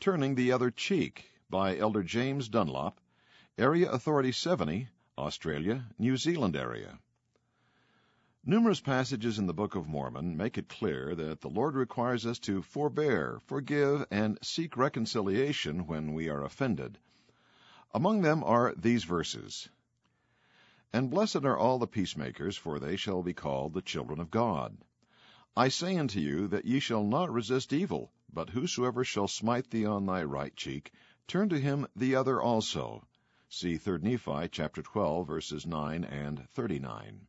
Turning the Other Cheek by Elder James Dunlop, Area Authority 70, Australia, New Zealand area. Numerous passages in the Book of Mormon make it clear that the Lord requires us to forbear, forgive, and seek reconciliation when we are offended. Among them are these verses. And blessed are all the peacemakers, for they shall be called the children of God. I say unto you that ye shall not resist evil, but whosoever shall smite thee on thy right cheek, turn to him the other also. See 3 Nephi chapter 12, verses 9 and 39.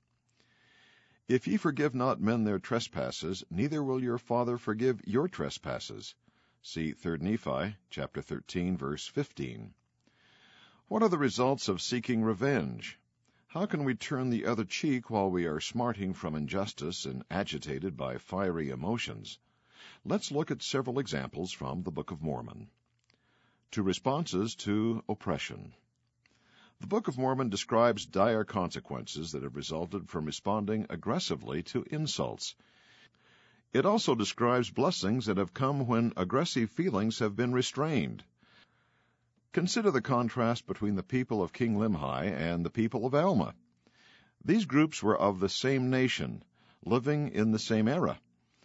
If ye forgive not men their trespasses, neither will your Father forgive your trespasses. See 3 Nephi chapter 13, verse 15. What are the results of seeking revenge? How can we turn the other cheek while we are smarting from injustice and agitated by fiery emotions? Let's look at several examples from the Book of Mormon. Two responses to oppression. The Book of Mormon describes dire consequences that have resulted from responding aggressively to insults. It also describes blessings that have come when aggressive feelings have been restrained. Consider the contrast between the people of King Limhi and the people of Alma. These groups were of the same nation, living in the same era.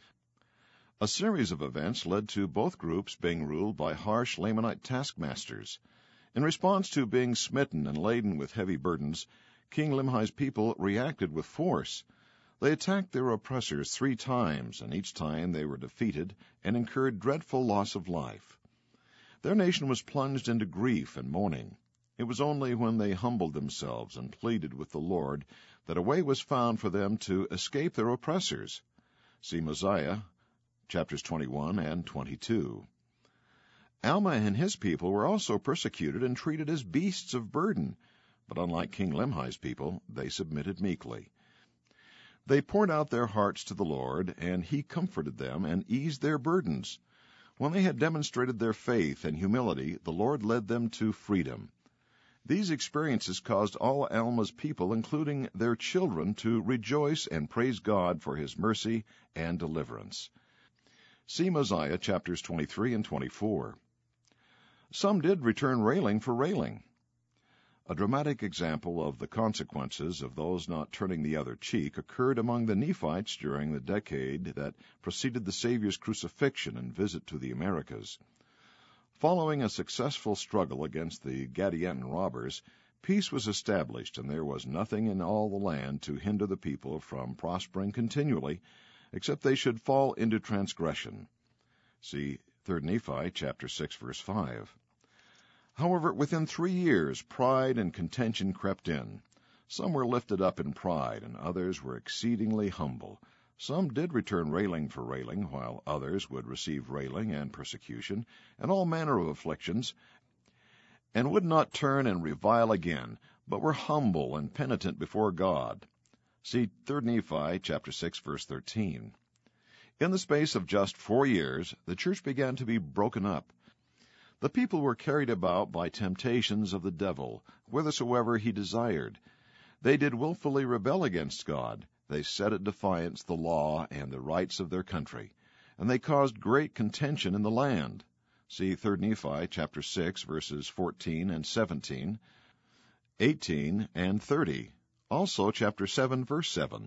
A series of events led to both groups being ruled by harsh Lamanite taskmasters. In response to being smitten and laden with heavy burdens, King Limhi's people reacted with force. They attacked their oppressors 3 times, and each time they were defeated and incurred dreadful loss of life. Their nation was plunged into grief and mourning. It was only when they humbled themselves and pleaded with the Lord that a way was found for them to escape their oppressors. See Mosiah, chapters 21 and 22. Alma and his people were also persecuted and treated as beasts of burden, but unlike King Limhi's people, they submitted meekly. They poured out their hearts to the Lord, and he comforted them and eased their burdens. When they had demonstrated their faith and humility, the Lord led them to freedom. These experiences caused all Alma's people, including their children, to rejoice and praise God for his mercy and deliverance. See Mosiah chapters 23 and 24. Some did return railing for railing. A dramatic example of the consequences of those not turning the other cheek occurred among the Nephites during the decade that preceded the Savior's crucifixion and visit to the Americas. Following a successful struggle against the Gadianton robbers, peace was established, and there was nothing in all the land to hinder the people from prospering continually, except they should fall into transgression. See 3 Nephi chapter 6, verse 5. However, within 3 years, pride and contention crept in. Some were lifted up in pride, and others were exceedingly humble. Some did return railing for railing, while others would receive railing and persecution, and all manner of afflictions, and would not turn and revile again, but were humble and penitent before God. See 3 Nephi chapter 6, verse 13. In the space of just 4 years, the church began to be broken up. The people were carried about by temptations of the devil, whithersoever he desired. They did willfully rebel against God. They set at defiance the law and the rights of their country, and they caused great contention in the land. See 3 Nephi chapter 6, verses 14 and 17, 18 and 30. Also chapter 7, verse 7.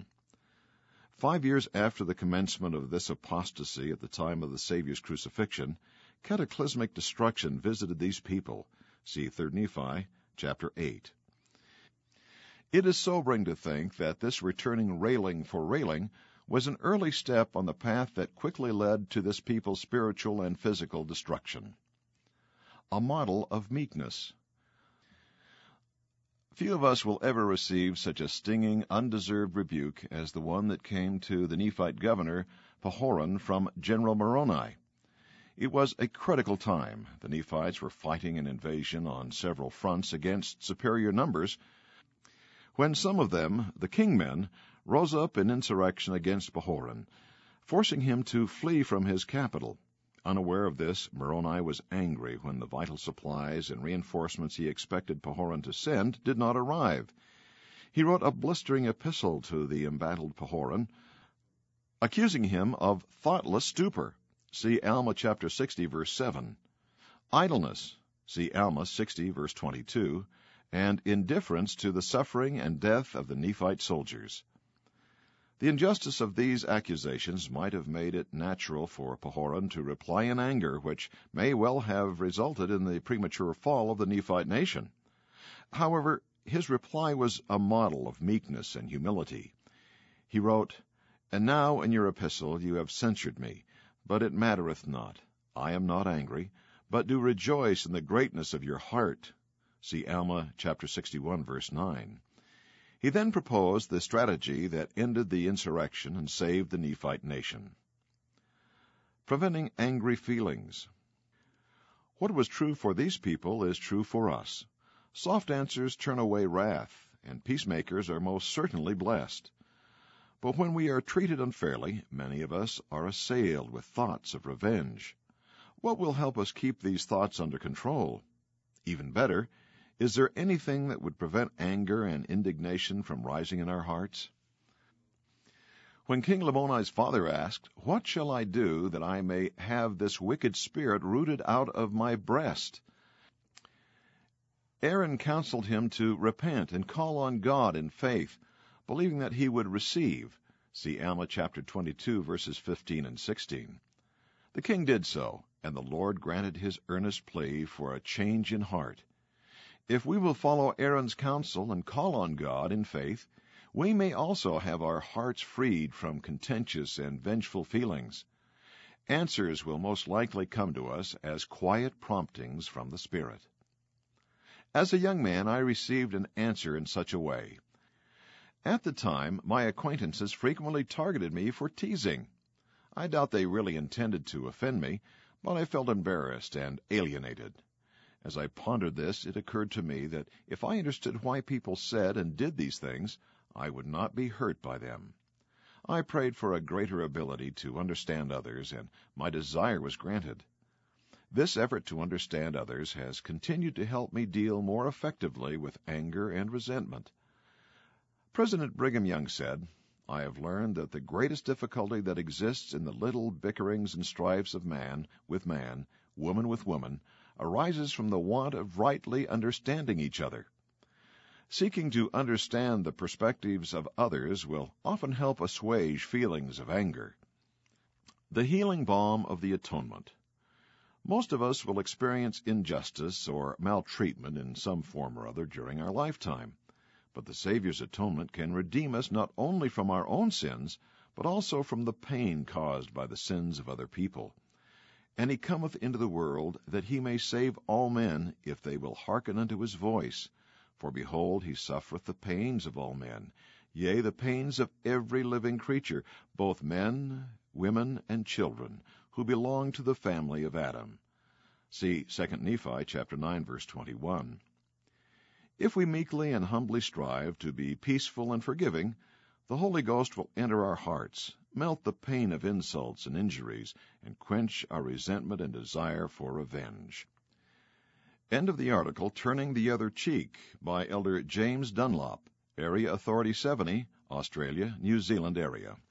5 years after the commencement of this apostasy at the time of the Savior's crucifixion, cataclysmic destruction visited these people. See 3 Nephi chapter 8. It is sobering to think that this returning railing for railing was an early step on the path that quickly led to this people's spiritual and physical destruction. A model of meekness. Few of us will ever receive such a stinging, undeserved rebuke as the one that came to the Nephite governor, Pahoran, from General Moroni. It was a critical time. The Nephites were fighting an invasion on several fronts against superior numbers, when some of them, the kingmen, rose up in insurrection against Pahoran, forcing him to flee from his capital. Unaware of this, Moroni was angry when the vital supplies and reinforcements he expected Pahoran to send did not arrive. He wrote a blistering epistle to the embattled Pahoran, accusing him of thoughtless stupor. See Alma chapter 60, verse 7. idleness, see Alma 60, verse 22, and indifference to the suffering and death of the Nephite soldiers. The injustice of these accusations might have made it natural for Pahoran to reply in anger, which may well have resulted in the premature fall of the Nephite nation. However, his reply was a model of meekness and humility. He wrote, "And now in your epistle you have censured me, but it mattereth not. I am not angry, but do rejoice in the greatness of your heart." See Alma chapter 61, verse 9. He then proposed the strategy that ended the insurrection and saved the Nephite nation. Preventing angry feelings. What was true for these people is true for us. Soft answers turn away wrath, and peacemakers are most certainly blessed. But when we are treated unfairly, many of us are assailed with thoughts of revenge. What will help us keep these thoughts under control? Even better, is there anything that would prevent anger and indignation from rising in our hearts? When King Lamoni's father asked, "What shall I do that I may have this wicked spirit rooted out of my breast?" Aaron counseled him to repent and call on God in faith, believing that he would receive. See Alma chapter 22, verses 15 and 16. The king did so, and the Lord granted his earnest plea for a change in heart. If we will follow Aaron's counsel and call on God in faith, we may also have our hearts freed from contentious and vengeful feelings. Answers will most likely come to us as quiet promptings from the Spirit. As a young man, I received an answer in such a way. At the time, my acquaintances frequently targeted me for teasing. I doubt they really intended to offend me, but I felt embarrassed and alienated. As I pondered this, it occurred to me that if I understood why people said and did these things, I would not be hurt by them. I prayed for a greater ability to understand others, and my desire was granted. This effort to understand others has continued to help me deal more effectively with anger and resentment. President Brigham Young said, "I have learned that the greatest difficulty that exists in the little bickerings and strifes of man with man, woman with woman, arises from the want of rightly understanding each other." Seeking to understand the perspectives of others will often help assuage feelings of anger. The healing balm of the atonement. Most of us will experience injustice or maltreatment in some form or other during our lifetime, but the Savior's atonement can redeem us not only from our own sins, but also from the pain caused by the sins of other people. And he cometh into the world that he may save all men, if they will hearken unto his voice. For behold, he suffereth the pains of all men, yea, the pains of every living creature, both men, women, and children, who belong to the family of Adam. See 2 Nephi chapter 9, verse 21. If we meekly and humbly strive to be peaceful and forgiving, the Holy Ghost will enter our hearts, melt the pain of insults and injuries, and quench our resentment and desire for revenge. End of the article, Turning the Other Cheek, by Elder James Dunlop, Area Authority 70, Australia, New Zealand area.